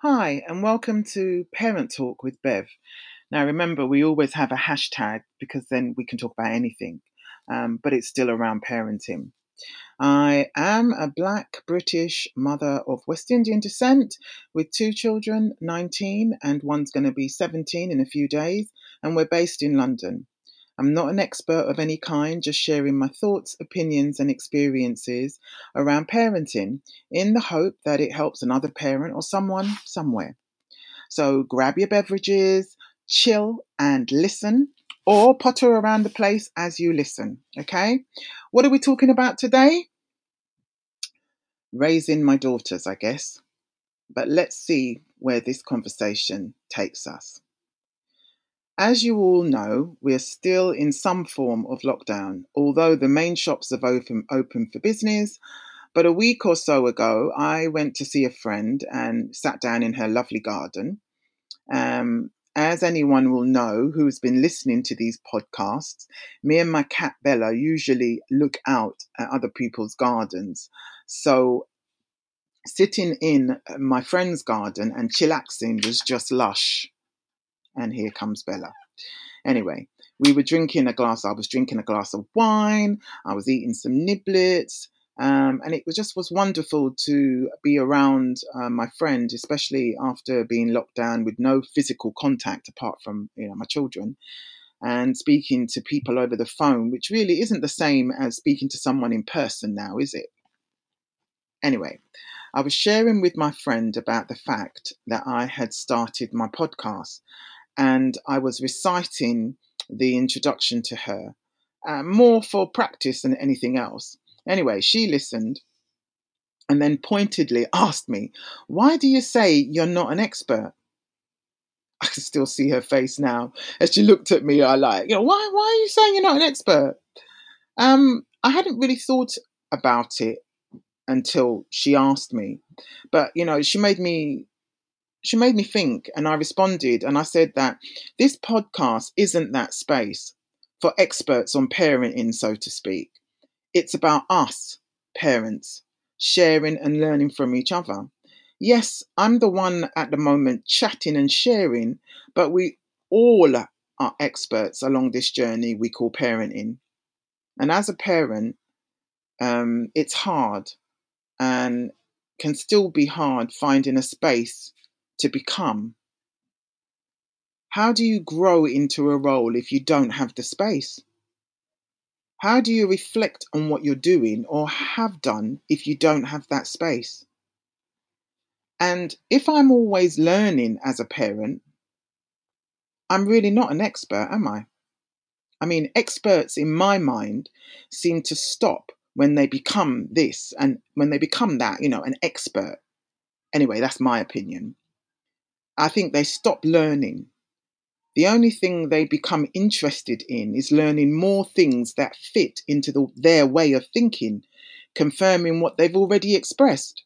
Hi, and welcome to Parent Talk with Bev. Now, remember, we always have a hashtag because then we can talk about anything, but it's still around parenting. I am a Black British mother of West Indian descent with two children, 19, and one's going to be 17 in a few days, and we're based in London. I'm not an expert of any kind, just sharing my thoughts, opinions, and experiences around parenting in the hope that it helps another parent or someone somewhere. So grab your beverages, chill, and listen, or potter around the place as you listen. Okay? What are we talking about today? Raising my daughters, I guess. But let's see where this conversation takes us. As you all know, we're still in some form of lockdown, although the main shops have open for business. But a week or so ago, I went to see a friend and sat down in her lovely garden. As anyone will know who's been listening to these podcasts, me and my cat Bella usually look out at other people's gardens. So sitting in my friend's garden and chillaxing was just lush. And here comes Bella. Anyway, I was drinking a glass of wine, I was eating some niblets, and it was wonderful to be around my friend, especially after being locked down with no physical contact apart from my children, and speaking to people over the phone, which really isn't the same as speaking to someone in person now, is it? Anyway, I was sharing with my friend about the fact that I had started my podcast and I was reciting the introduction to her, more for practice than anything else. Anyway, she listened and then pointedly asked me, "Why do you say you're not an expert?" I can still see her face now as she looked at me. Why are you saying you're not an expert? I hadn't really thought about it until she asked me, but she made me think, and I responded and I said that this podcast isn't that space for experts on parenting, so to speak. It's about us, parents, sharing and learning from each other. Yes, I'm the one at the moment chatting and sharing, but we all are experts along this journey we call parenting. And as a parent, it's hard and can still be hard finding a space to become. How do you grow into a role if you don't have the space? How do you reflect on what you're doing or have done if you don't have that space? And if I'm always learning as a parent, I'm really not an expert, am I? I mean, experts in my mind seem to stop when they become this and when they become that, an expert. Anyway, that's my opinion. I think they stop learning. The only thing they become interested in is learning more things that fit into their way of thinking, confirming what they've already expressed.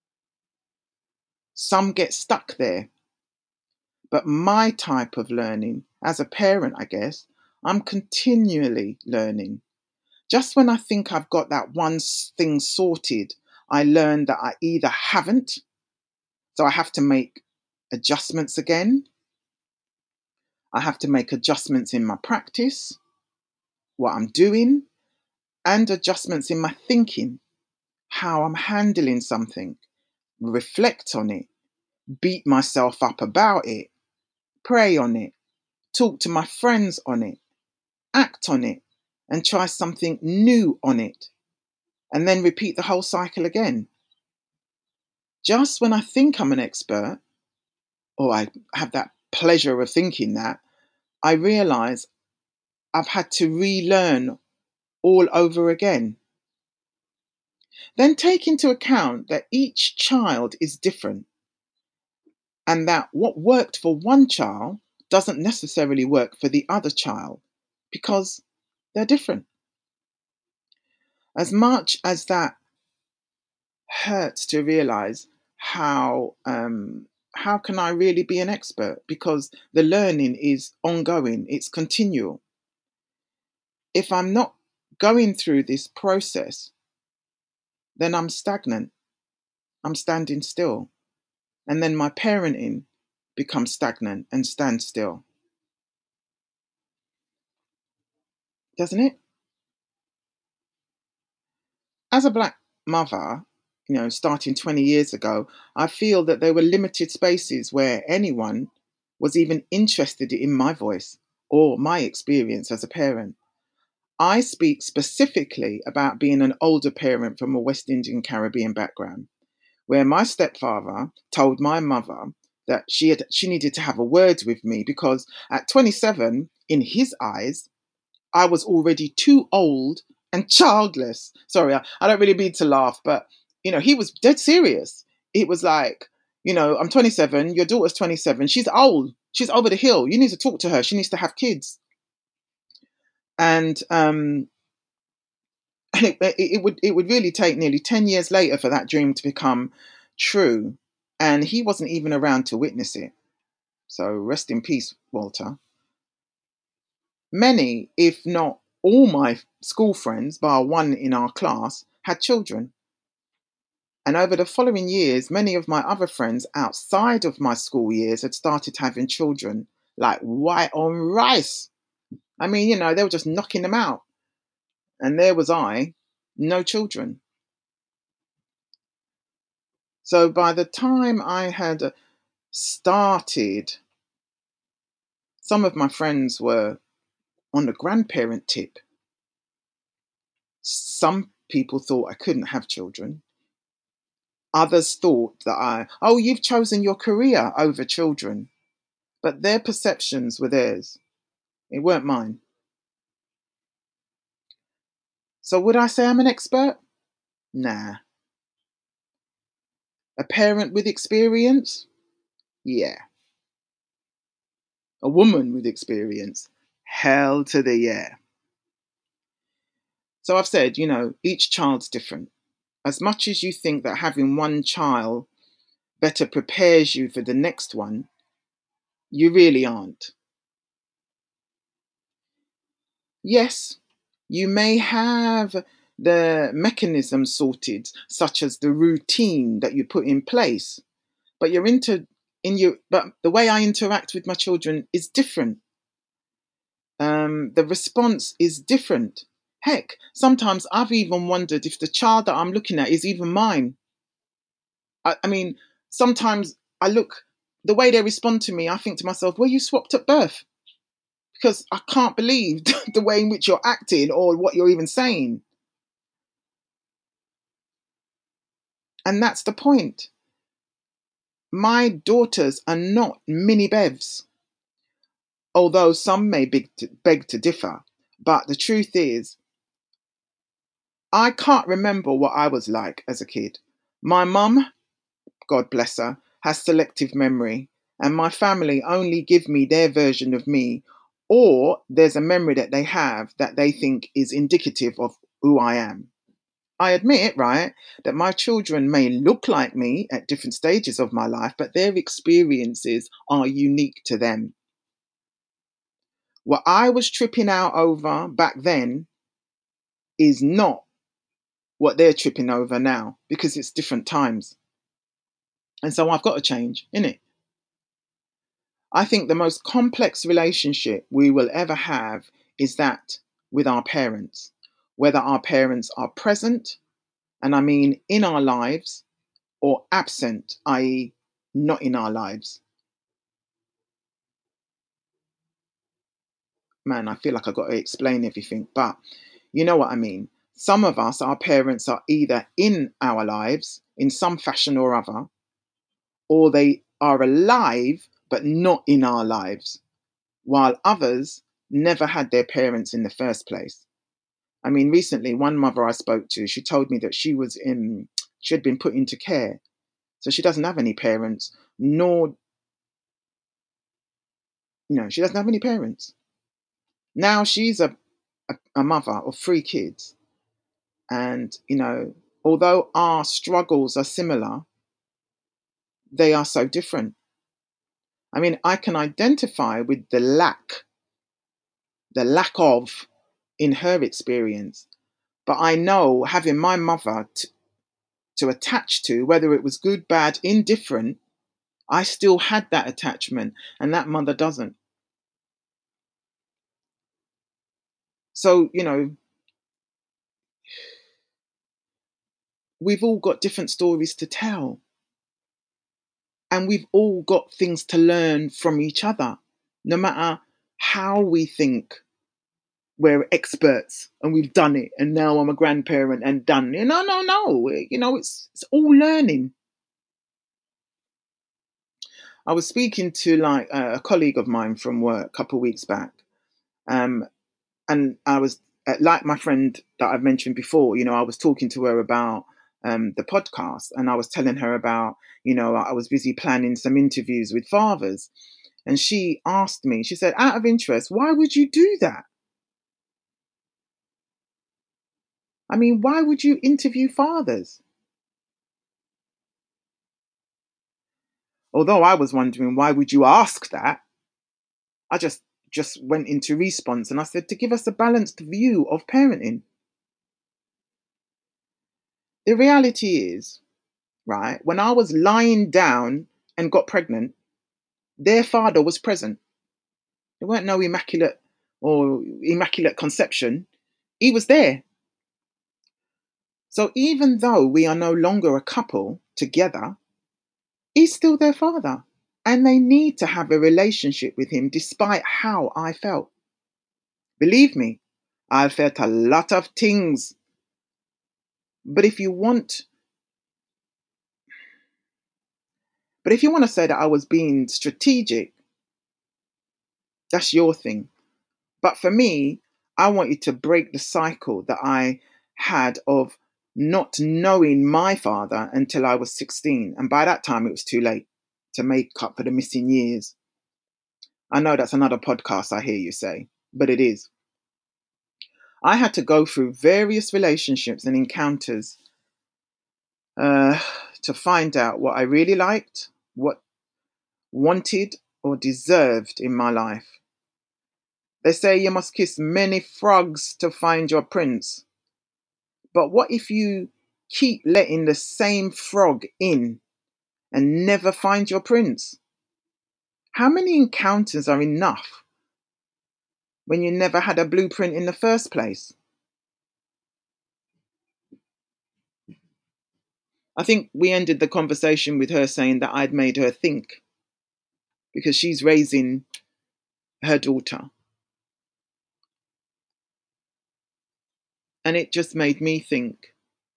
Some get stuck there. But my type of learning, as a parent, I guess, I'm continually learning. Just when I think I've got that one thing sorted, I learn that I either haven't, so I have to make adjustments again. I have to make adjustments in my practice, what I'm doing, and adjustments in my thinking, how I'm handling something, reflect on it, beat myself up about it, pray on it, talk to my friends on it, act on it, and try something new on it, and then repeat the whole cycle again. Just when I think I'm an expert, or I have that pleasure of thinking that, I realize I've had to relearn all over again. Then take into account that each child is different and that what worked for one child doesn't necessarily work for the other child because they're different. As much as that hurts to realize how can I really be an expert because the learning is ongoing, it's continual. If I'm not going through this process, then I'm stagnant. I'm standing still. and then my parenting becomes stagnant and stands still, doesn't it? As a black mother, starting 20 years ago, I feel that there were limited spaces where anyone was even interested in my voice or my experience as a parent. I speak specifically about being an older parent from a West Indian Caribbean background, where my stepfather told my mother that she needed to have a word with me because at 27, in his eyes, I was already too old and childless. Sorry, I don't really mean to laugh, but he was dead serious. It was like, I'm 27, your daughter's 27, she's old, she's over the hill. You need to talk to her. She needs to have kids. And it would really take nearly 10 years later for that dream to become true. And he wasn't even around to witness it. So rest in peace, Walter. Many, if not all my school friends, bar one in our class, had children. And over the following years, many of my other friends outside of my school years had started having children like white on rice. I mean, they were just knocking them out. And there was I, no children. So by the time I had started, some of my friends were on the grandparent tip. Some people thought I couldn't have children. Others thought that you've chosen your career over children. But their perceptions were theirs. It weren't mine. So would I say I'm an expert? Nah. A parent with experience? Yeah. A woman with experience? Hell to the yeah. So I've said, each child's different. As much as you think that having one child better prepares you for the next one, you really aren't. Yes, you may have the mechanism sorted, such as the routine that you put in place, but but the way I interact with my children is different. The response is different. Heck, sometimes I've even wondered if the child that I'm looking at is even mine. I mean, sometimes the way they respond to me, I think to myself, were you swapped at birth? Because I can't believe the way in which you're acting or what you're even saying. And that's the point. My daughters are not mini Bevs, although some may beg to differ. But the truth is, I can't remember what I was like as a kid. My mum, God bless her, has selective memory, and my family only give me their version of me, or there's a memory that they have that they think is indicative of who I am. I admit, right, that my children may look like me at different stages of my life, but their experiences are unique to them. What I was tripping out over back then is not what they're tripping over now because it's different times. And so I've got to change, innit? I think the most complex relationship we will ever have is that with our parents, whether our parents are present, and I mean in our lives, or absent, i.e., not in our lives. Man, I feel like I've got to explain everything, but you know what I mean. Some of us, our parents are either in our lives in some fashion or other, or they are alive but not in our lives, while others never had their parents in the first place. I mean, recently, one mother I spoke to, she told me that she had been put into care. So she doesn't have any parents, nor, she doesn't have any parents. Now she's a mother of three kids. And, although our struggles are similar, they are so different. I mean, I can identify with the lack of in her experience, but I know having my mother to attach to, whether it was good, bad, indifferent, I still had that attachment, and that mother doesn't. So, we've all got different stories to tell, and we've all got things to learn from each other, no matter how we think we're experts and we've done it, and now I'm a grandparent and done. No. It's all learning. I was speaking to like a colleague of mine from work a couple of weeks back, um, and I was like my friend that I've mentioned before. I was talking to her about the podcast, and I was telling her about I was busy planning some interviews with fathers, and she asked me. She said, "Out of interest, why would you do that? I mean, why would you interview fathers?" Although I was wondering, why would you ask that? I just went into response and I said, to give us a balanced view of parenting. The reality is, right, when I was lying down and got pregnant, their father was present. There weren't no immaculate conception. He was there. So even though we are no longer a couple together, he's still their father. And they need to have a relationship with him despite how I felt. Believe me, I felt a lot of things. But if you want to say that I was being strategic, that's your thing. But for me, I wanted to break the cycle that I had of not knowing my father until I was 16. And by that time, it was too late to make up for the missing years. I know that's another podcast, I hear you say, but it is. I had to go through various relationships and encounters uh, to find out what I really liked, what wanted or deserved in my life. They say you must kiss many frogs to find your prince. But what if you keep letting the same frog in and never find your prince? How many encounters are enough when you never had a blueprint in the first place? I think we ended the conversation with her saying that I'd made her think because she's raising her daughter. And it just made me think,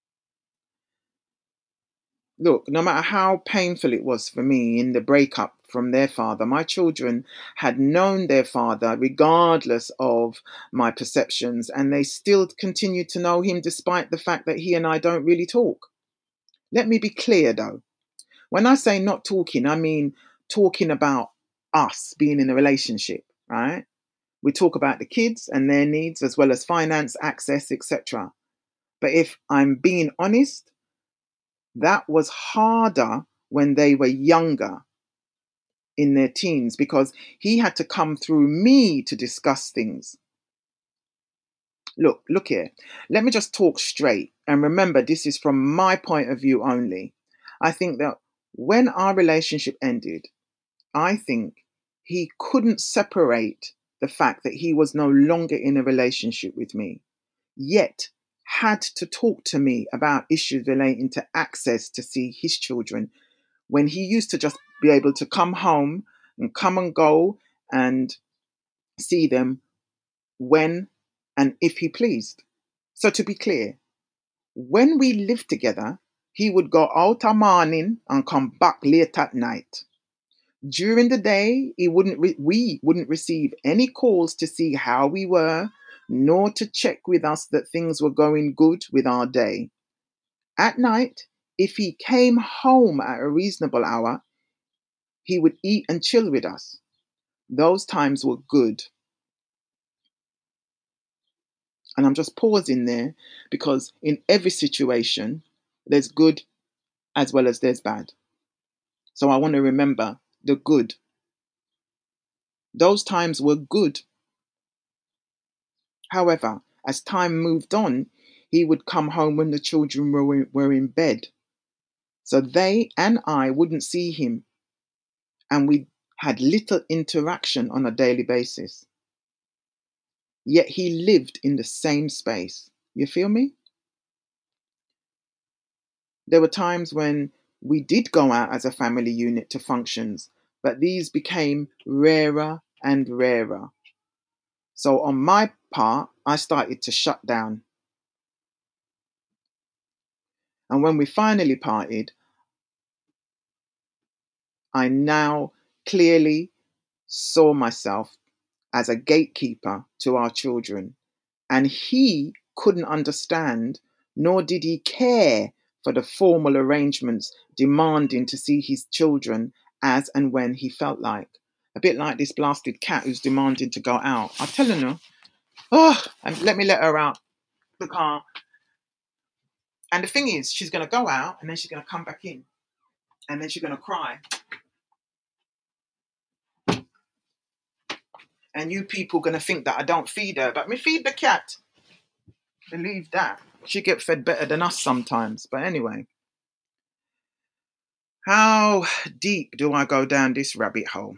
look, no matter how painful it was for me in the breakup from their father, my children had known their father regardless of my perceptions, and they still continue to know him despite the fact that he and I don't really talk. Let me be clear though. When I say not talking, I mean talking about us being in a relationship, right? We talk about the kids and their needs as well as finance, access, etc. But if I'm being honest, that was harder when they were younger in their teens because he had to come through me to discuss things. Look here. Let me just talk straight. And remember, this is from my point of view only. I think that when our relationship ended, I think he couldn't separate the fact that he was no longer in a relationship with me, yet had to talk to me about issues relating to access to see his children when he used to just be able to come home and come and go and see them when and if he pleased. So, to be clear, when we lived together, he would go out a morning and come back late at night. During the day, we wouldn't receive any calls to see how we were, nor to check with us that things were going good with our day. At night, if he came home at a reasonable hour, he would eat and chill with us. Those times were good. And I'm just pausing there because in every situation, there's good as well as there's bad. So I want to remember the good. Those times were good. However, as time moved on, he would come home when the children were in bed. So they and I wouldn't see him. and we had little interaction on a daily basis. Yet he lived in the same space. You feel me? There were times when we did go out as a family unit to functions, but these became rarer and rarer. So on my part, I started to shut down. And when we finally parted, I now clearly saw myself as a gatekeeper to our children. And he couldn't understand, nor did he care for the formal arrangements demanding to see his children as and when he felt like. A bit like this blasted cat who's demanding to go out. I'm telling her, oh, and let me let her out the car. And the thing is, she's going to go out and then she's going to come back in. And then she's going to cry. And you people going to think that I don't feed her, but me feed the cat. Believe that. She get fed better than us sometimes. But anyway, how deep do I go down this rabbit hole?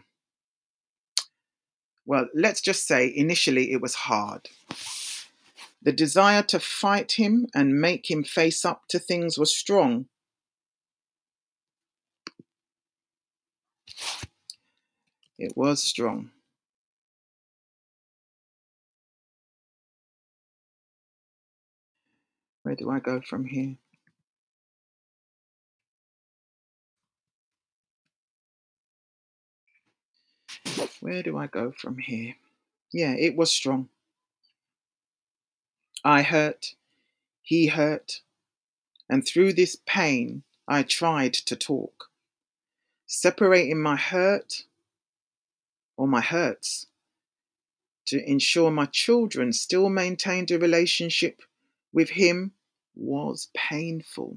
Well, let's just say initially it was hard. The desire to fight him and make him face up to things was strong. It was strong. Where do I go from here? Where do I go from here? Yeah, it was strong. I hurt, he hurt, and through this pain, I tried to talk. Separating my hurt or my hurts to ensure my children still maintained a relationship with him was painful.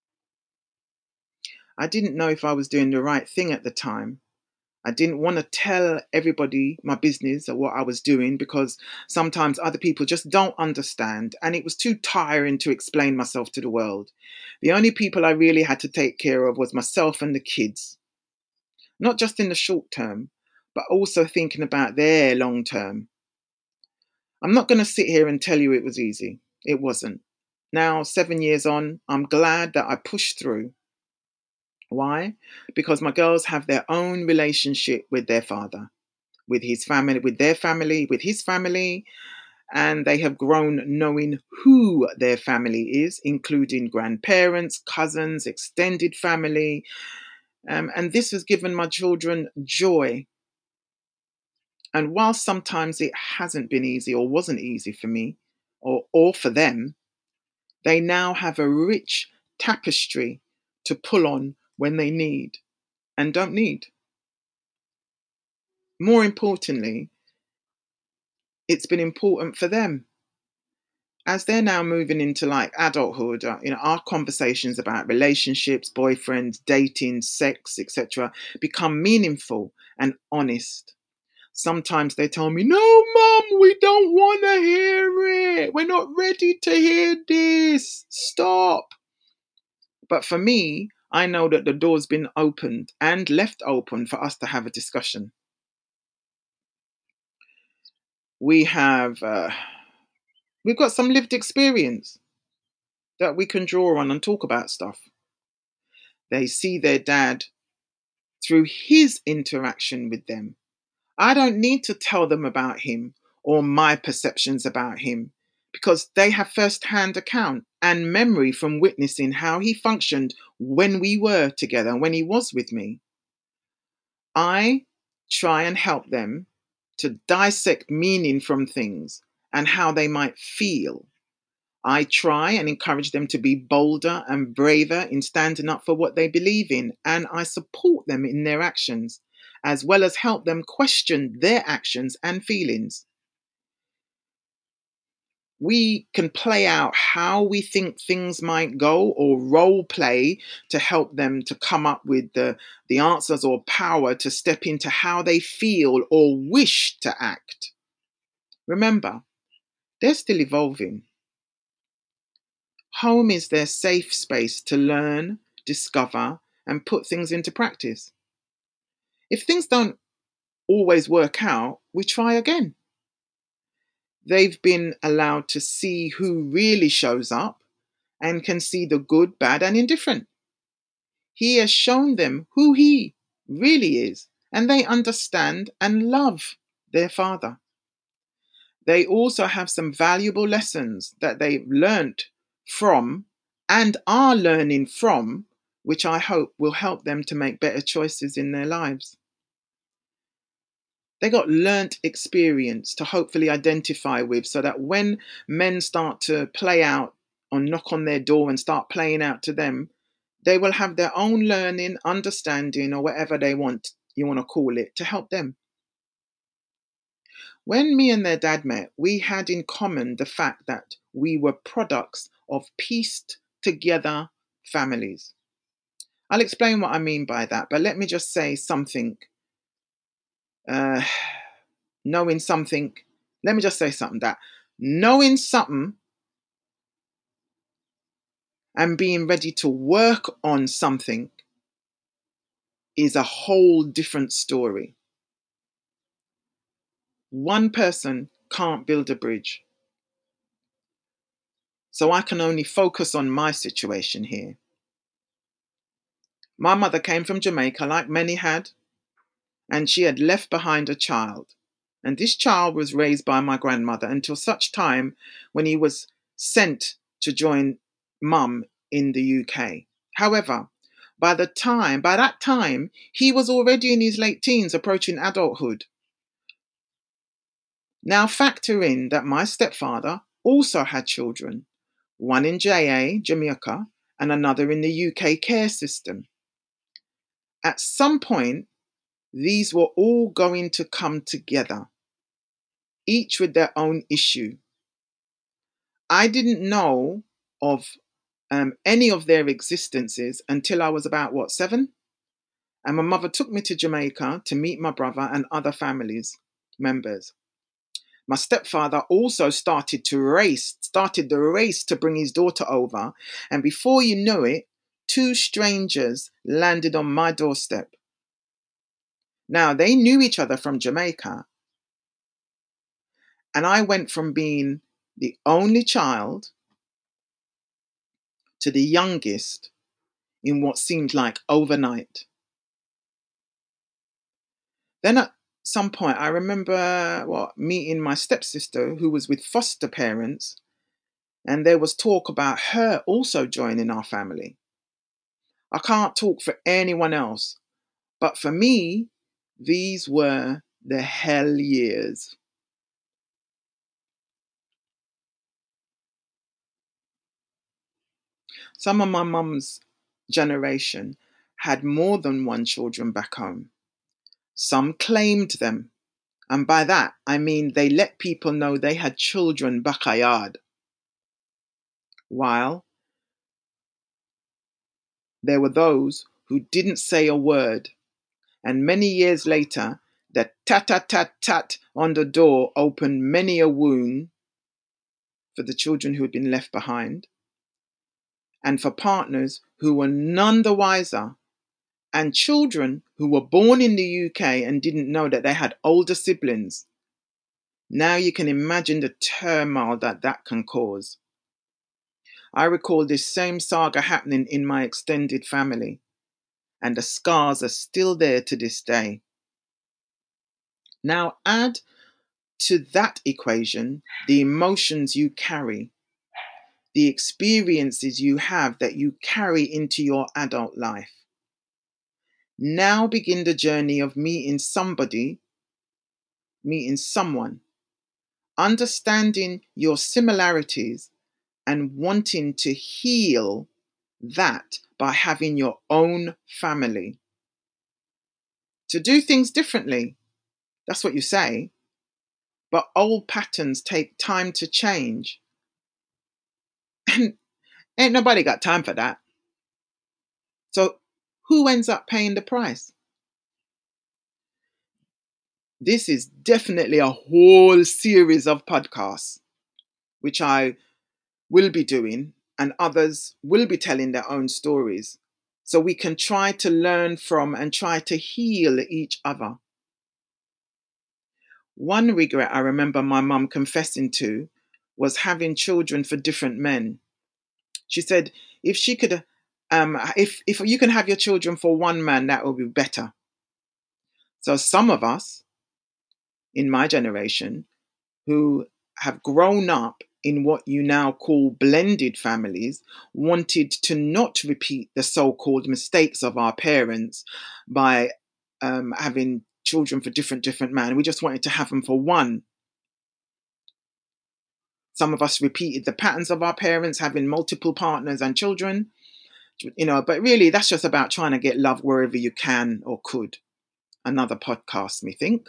I didn't know if I was doing the right thing at the time. I didn't want to tell everybody my business or what I was doing because sometimes other people just don't understand, and it was too tiring to explain myself to the world. The only people I really had to take care of was myself and the kids, not just in the short term, but also thinking about their long term. I'm not going to sit here and tell you it was easy. It wasn't. Now, 7 years on, I'm glad that I pushed through. Why? Because my girls have their own relationship with their father, with his family, with their family, with his family, and they have grown knowing who their family is, including grandparents, cousins, extended family. And this has given my children joy. And while sometimes it hasn't been easy or wasn't easy for me or for them, they now have a rich tapestry to pull on when they need and don't need. More importantly, it's been important for them as they're now moving into like adulthood. Our conversations about relationships, boyfriends, dating, sex, etc., become meaningful and honest. Sometimes they tell me, "No, Mum, we don't want to hear it. We're not ready to hear this. Stop." But for me, I know that the door's been opened and left open for us to have a discussion. We have, we've got some lived experience that we can draw on and talk about stuff. They see their dad through his interaction with them. I don't need to tell them about him or my perceptions about him because they have first-hand account and memory from witnessing how he functioned when we were together, when he was with me. I try and help them to dissect meaning from things and how they might feel. I try and encourage them to be bolder and braver in standing up for what they believe in, and I support them in their actions, as well as help them question their actions and feelings. We can play out how we think things might go or role play to help them to come up with the answers or power to step into how they feel or wish to act. Remember, they're still evolving. Home is their safe space to learn, discover, and put things into practice. If things don't always work out, we try again. They've been allowed to see who really shows up and can see the good, bad, and indifferent. He has shown them who he really is, and they understand and love their father. They also have some valuable lessons that they've learnt from and are learning from, which I hope will help them to make better choices in their lives. They got learnt experience to hopefully identify with, so that when men start to play out or knock on their door and start playing out to them, they will have their own learning, understanding, or whatever you want to call it, to help them. When me and their dad met, we had in common the fact that we were products of pieced together families. I'll explain what I mean by that, but let me just say something. Uh, knowing something, let me just say something that knowing something and being ready to work on something is a whole different story. One person can't build a bridge. So I can only focus on my situation here. My mother came from Jamaica, like many had, and she had left behind a child. And this child was raised by my grandmother until such time when he was sent to join mum in the UK. However, by that time, he was already in his late teens, approaching adulthood. Now factor in that my stepfather also had children, one in JA, Jamaica, and another in the UK care system. At some point, these were all going to come together, each with their own issue. I didn't know of any of their existences until I was about, 7? And my mother took me to Jamaica to meet my brother and other families members. My stepfather also started the race to bring his daughter over. And before you know it, two strangers landed on my doorstep. Now, they knew each other from Jamaica. And I went from being the only child to the youngest in what seemed like overnight. Then at some point, I remember meeting my stepsister who was with foster parents, and there was talk about her also joining our family. I can't talk for anyone else, but for me, these were the hell years. Some of my mum's generation had more than one children back home. Some claimed them, and by that I mean they let people know they had children backyard. While there were those who didn't say a word, and many years later, the tat tat tat tat on the door opened many a wound for the children who had been left behind, and for partners who were none the wiser, and children who were born in the UK and didn't know that they had older siblings. Now you can imagine the turmoil that can cause. I recall this same saga happening in my extended family, and the scars are still there to this day. Now add to that equation the emotions you carry, the experiences you have that you carry into your adult life. Now begin the journey of meeting someone, understanding your similarities and wanting to heal that by having your own family. To do things differently, that's what you say, but old patterns take time to change. And ain't nobody got time for that. So who ends up paying the price? This is definitely a whole series of podcasts, which I will be doing, and others will be telling their own stories. so we can try to learn from and try to heal each other. One regret I remember my mum confessing to was having children for different men. She said if she could, if you can have your children for one man, that will be better. So some of us in my generation who have grown up in what you now call blended families wanted to not repeat the so-called mistakes of our parents by having children for different men. We just wanted to have them for one. Some of us repeated the patterns of our parents, having multiple partners and children, but really that's just about trying to get love wherever you can or could. Another podcast, me think.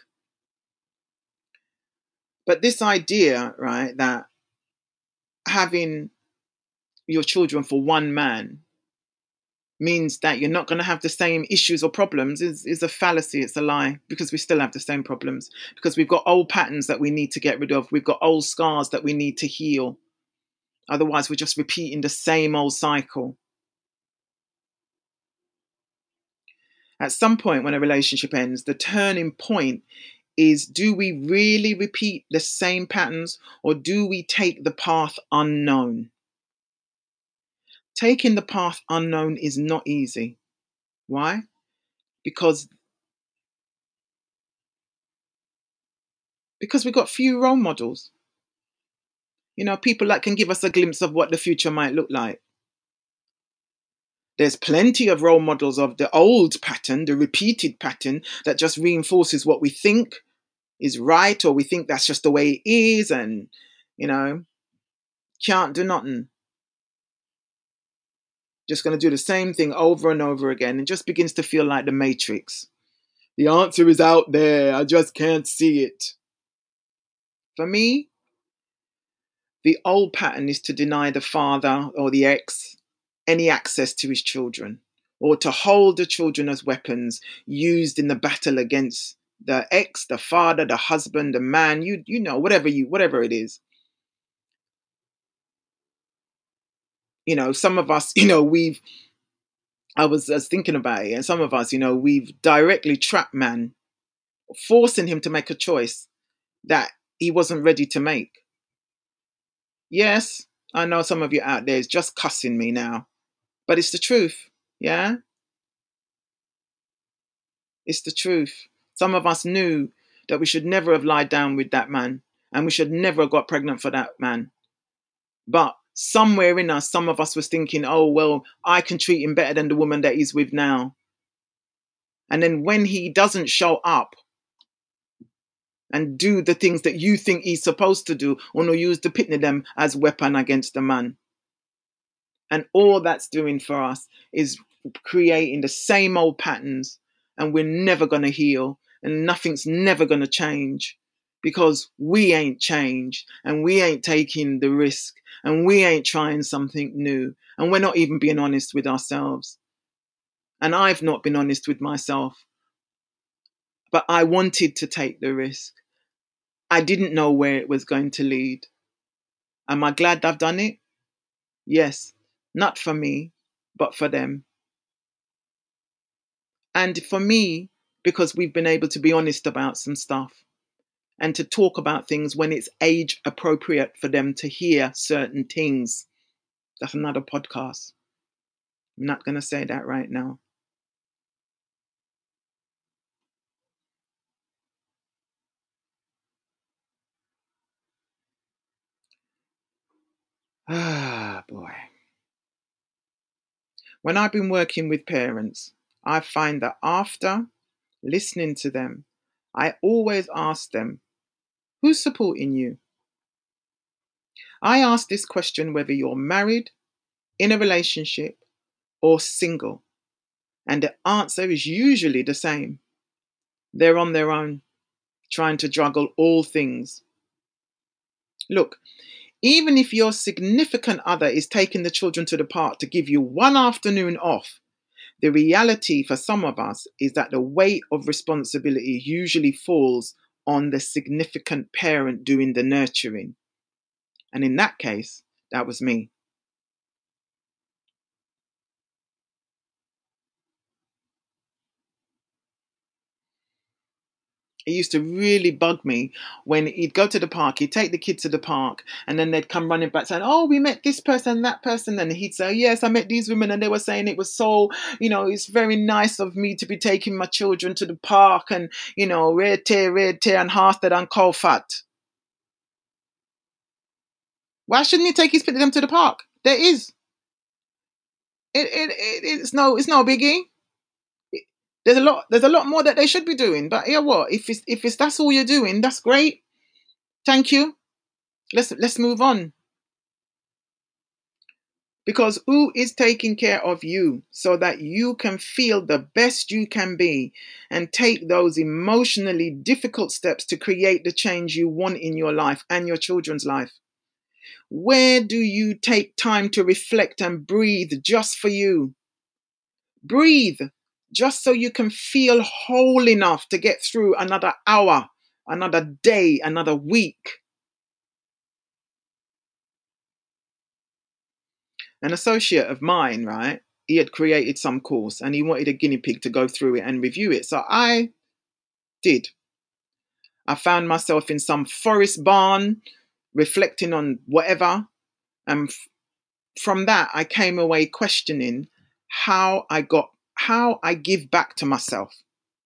But this idea, right, that having your children for one man means that you're not going to have the same issues or problems is a fallacy. It's a lie, because we still have the same problems, because we've got old patterns that we need to get rid of. We've got old scars that we need to heal. Otherwise, we're just repeating the same old cycle. At some point when a relationship ends, the turning point is, do we really repeat the same patterns, or do we take the path unknown? Taking the path unknown is not easy. Why? Because we've got few role models. People that can give us a glimpse of what the future might look like. There's plenty of role models of the old pattern, the repeated pattern that just reinforces what we think is right, or we think that's just the way it is, and, can't do nothing. Just going to do the same thing over and over again, and just begins to feel like the Matrix. The answer is out there, I just can't see it. For me, the old pattern is to deny the father or the ex any access to his children, or to hold the children as weapons used in the battle against the ex, the father, the husband, the man, whatever it is. Some of us, I was thinking about it, and some of us, we've directly trapped man, forcing him to make a choice that he wasn't ready to make. Yes, I know some of you out there is just cussing me now, but it's the truth. Yeah, it's the truth. Some of us knew that we should never have lied down with that man, and we should never have got pregnant for that man. But somewhere in us, some of us was thinking, oh, well, I can treat him better than the woman that he's with now. And then when he doesn't show up and do the things that you think he's supposed to do, or no, use the pitney them as weapon against the man. And all that's doing for us is creating the same old patterns, and we're never going to heal, and nothing's never going to change, because we ain't changed, and we ain't taking the risk, and we ain't trying something new, and we're not even being honest with ourselves. And I've not been honest with myself, but I wanted to take the risk. I didn't know where it was going to lead. Am I glad I've done it? Yes, not for me, but for them. And for me, because we've been able to be honest about some stuff and to talk about things when it's age appropriate for them to hear certain things. That's another podcast. I'm not going to say that right now. Ah, boy. When I've been working with parents, I find that after listening to them, I always ask them, who's supporting you? I ask this question whether you're married, in a relationship, or single. And the answer is usually the same. They're on their own, trying to juggle all things. Look, even if your significant other is taking the children to the park to give you one afternoon off, the reality for some of us is that the weight of responsibility usually falls on the significant parent doing the nurturing. And in that case, that was me. It used to really bug me when he'd go to the park, he'd take the kids to the park, and then they'd come running back saying, "Oh, we met this person, that person." And he'd say, "Yes, I met these women, and they were saying it was so, it's very nice of me to be taking my children to the park, and, red tear, and Harsted and Colfat." Why shouldn't he take them to the park? There is. It's no biggie. There's a lot more that they should be doing. But yeah, what? If it's that's all you're doing, that's great. Thank you. Let's move on. Because who is taking care of you so that you can feel the best you can be and take those emotionally difficult steps to create the change you want in your life and your children's life? Where do you take time to reflect and breathe just for you? Breathe just so you can feel whole enough to get through another hour, another day, another week. An associate of mine, right? He had created some course and he wanted a guinea pig to go through it and review it. So I did. I found myself in some forest barn reflecting on whatever. And from that, I came away questioning how I give back to myself.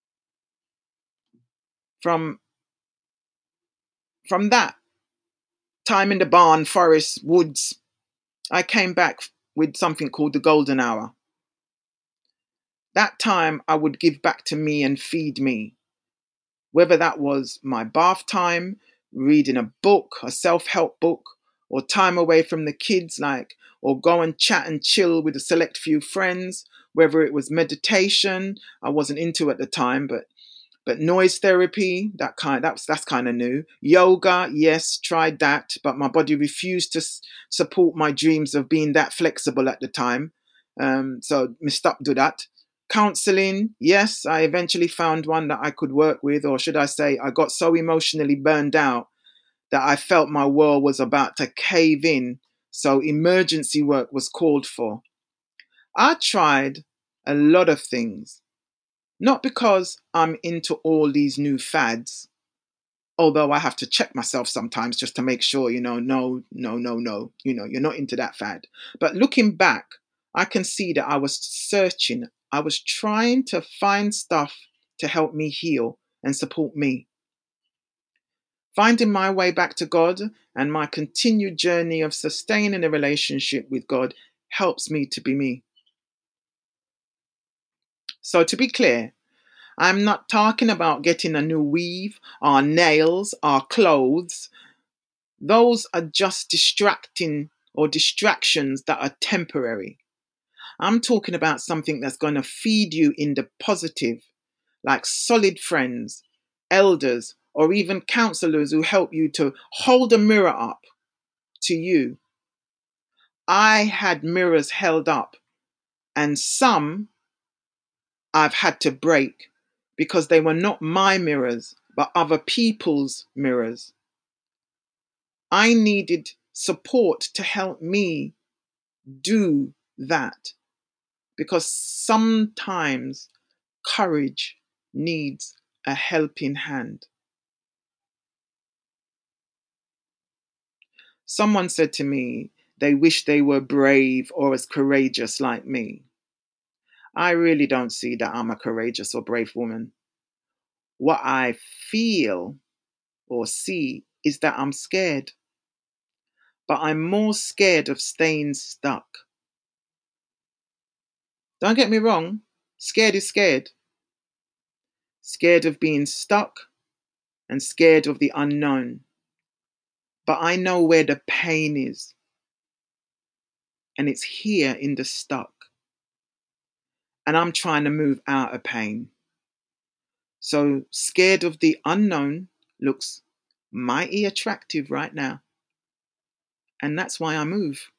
From that time in the barn, forest, woods, I came back with something called the golden hour. That time I would give back to me and feed me. Whether that was my bath time, reading a book, a self-help book, or time away from the kids, or go and chat and chill with a select few friends, whether it was meditation, I wasn't into at the time, but noise therapy, that's kind of new. Yoga, yes, tried that, but my body refused to support my dreams of being that flexible at the time. So I stopped do that. Counseling, yes, I eventually found one that I could work with, or should I say, I got so emotionally burned out that I felt my world was about to cave in. So emergency work was called for. I tried a lot of things, not because I'm into all these new fads, although I have to check myself sometimes just to make sure, no, you're not into that fad. But looking back, I can see that I was searching. I was trying to find stuff to help me heal and support me. Finding my way back to God and my continued journey of sustaining a relationship with God helps me to be me. So, to be clear, I'm not talking about getting a new weave, or nails, or clothes. Those are just distracting or distractions that are temporary. I'm talking about something that's going to feed you in the positive, like solid friends, elders, or even counselors who help you to hold a mirror up to you. I had mirrors held up, and some I've had to break because they were not my mirrors, but other people's mirrors. I needed support to help me do that because sometimes courage needs a helping hand. Someone said to me they wish they were brave or as courageous like me. I really don't see that I'm a courageous or brave woman. What I feel or see is that I'm scared, but I'm more scared of staying stuck. Don't get me wrong, scared is scared. Scared of being stuck and scared of the unknown. But I know where the pain is, and it's here in the stuck. And I'm trying to move out of pain. So, scared of the unknown looks mighty attractive right now. And that's why I move.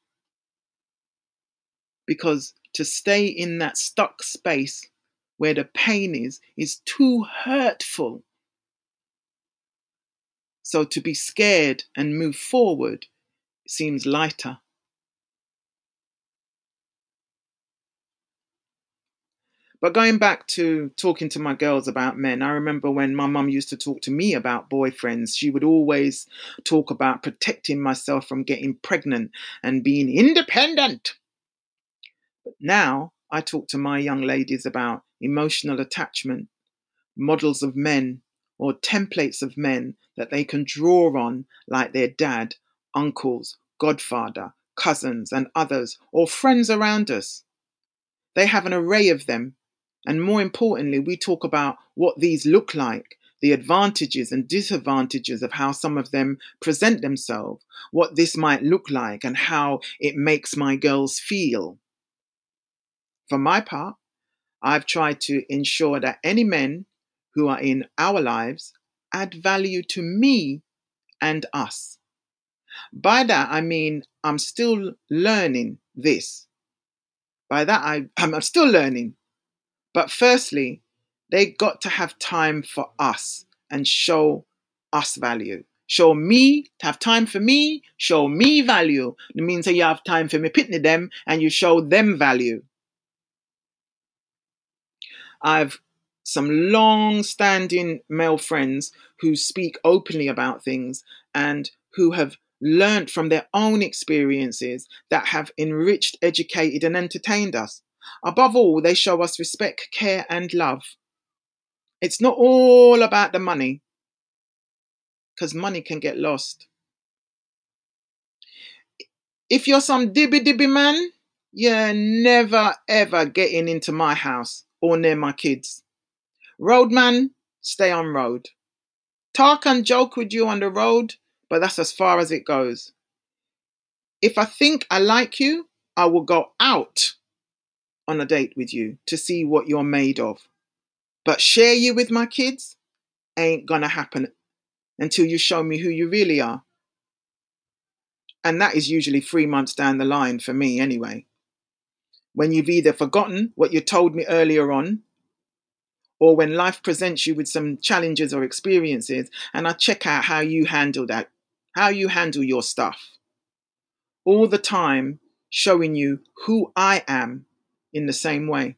Because to stay in that stuck space where the pain is too hurtful. So, to be scared and move forward seems lighter. But going back to talking to my girls about men, I remember when my mum used to talk to me about boyfriends, she would always talk about protecting myself from getting pregnant and being independent. But now I talk to my young ladies about emotional attachment, models of men, or templates of men that they can draw on, like their dad, uncles, godfather, cousins, and others, or friends around us. They have an array of them. And more importantly, we talk about what these look like, the advantages and disadvantages of how some of them present themselves, what this might look like, and how it makes my girls feel. For my part, I've tried to ensure that any men who are in our lives add value to me and us. By that, I mean I'm still learning this. By that, I'm still learning. But firstly, they got to have time for us and show us value. Show me, to have time for me, show me value. It means that you have time for me pitney them and you show them value. I've some long standing male friends who speak openly about things and who have learnt from their own experiences that have enriched, educated, and entertained us. Above all, they show us respect, care, and love. It's not all about the money, because money can get lost. If you're some dibby dibby man, you're never ever getting into my house or near my kids. Roadman, stay on road. Talk and joke with you on the road, but that's as far as it goes. If I think I like you, I will go out on a date with you to see what you're made of. But share you with my kids ain't gonna happen until you show me who you really are. And that is usually 3 months down the line for me anyway. When you've either forgotten what you told me earlier on, or when life presents you with some challenges or experiences, and I check out how you handle that, how you handle your stuff. All the time showing you who I am in the same way.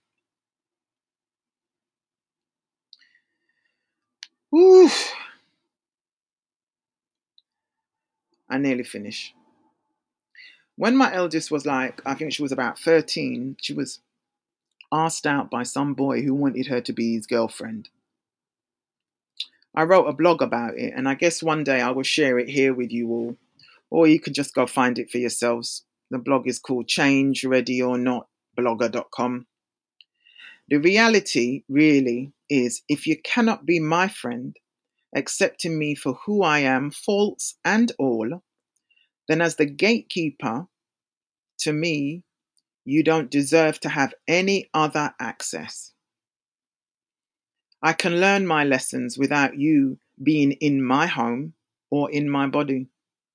Whew, I nearly finished. When my eldest was like, I think she was about 13, she was asked out by some boy who wanted her to be his girlfriend. I wrote a blog about it, and I guess one day I will share it here with you all, or you can just go find it for yourselves. The blog is called Change Ready or Not blogger.com. The reality really is if you cannot be my friend, accepting me for who I am, faults and all, then as the gatekeeper to me, you don't deserve to have any other access. I can learn my lessons without you being in my home or in my body.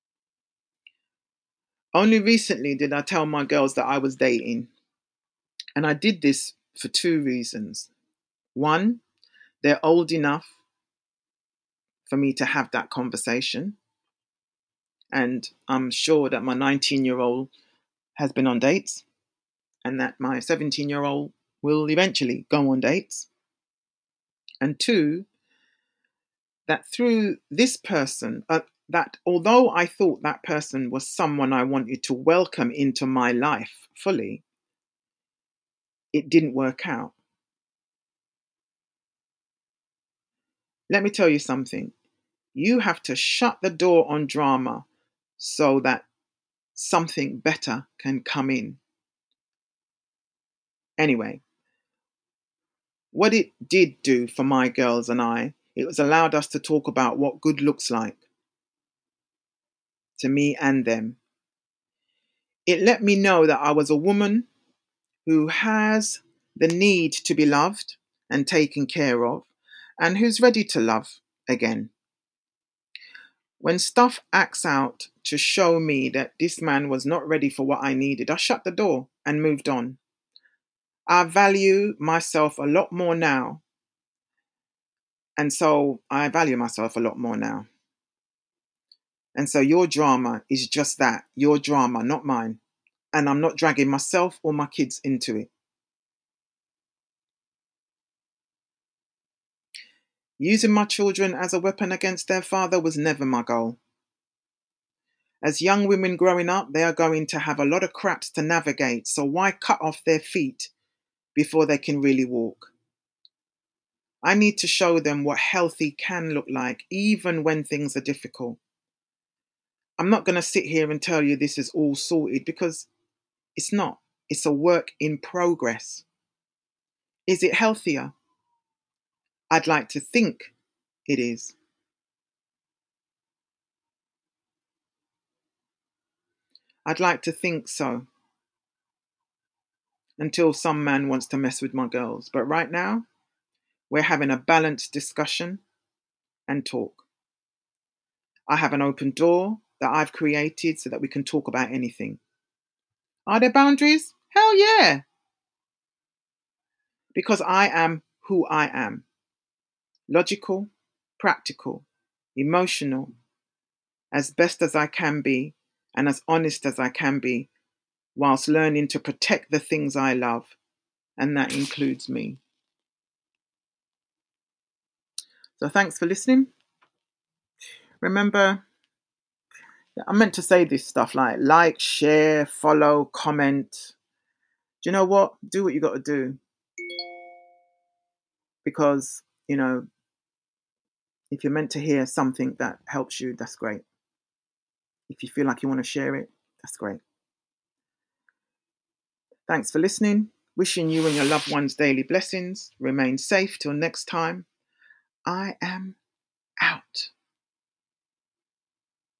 Only recently did I tell my girls that I was dating, and I did this for two reasons. One, they're old enough for me to have that conversation, and I'm sure that my 19-year-old has been on dates and that my 17-year-old will eventually go on dates. And two, that through this person, that although I thought that person was someone I wanted to welcome into my life fully, it didn't work out. Let me tell you something. You have to shut the door on drama so that something better can come in. Anyway, what it did do for my girls and I, it was allowed us to talk about what good looks like to me and them. It let me know that I was a woman who has the need to be loved and taken care of, and who's ready to love again. When stuff acts out to show me that this man was not ready for what I needed, I shut the door and moved on. I value myself a lot more now. And so I value myself a lot more now. And so your drama is just that, your drama, not mine. And I'm not dragging myself or my kids into it. Using my children as a weapon against their father was never my goal. As young women growing up, they are going to have a lot of craps to navigate, so why cut off their feet before they can really walk? I need to show them what healthy can look like, even when things are difficult. I'm not going to sit here and tell you this is all sorted because it's not. It's a work in progress. Is it healthier? I'd like to think it is. I'd like to think so until some man wants to mess with my girls. But right now, we're having a balanced discussion and talk. I have an open door that I've created so that we can talk about anything. Are there boundaries? Hell yeah. Because I am who I am: logical, practical, emotional, as best as I can be, and as honest as I can be, whilst learning to protect the things I love, and that includes me. So thanks for listening. Remember, I meant to say this stuff like, share, follow, comment. Do you know what? Do what you got to do. Because, if you're meant to hear something that helps you, that's great. If you feel like you want to share it, that's great. Thanks for listening. Wishing you and your loved ones daily blessings. Remain safe till next time. I am out.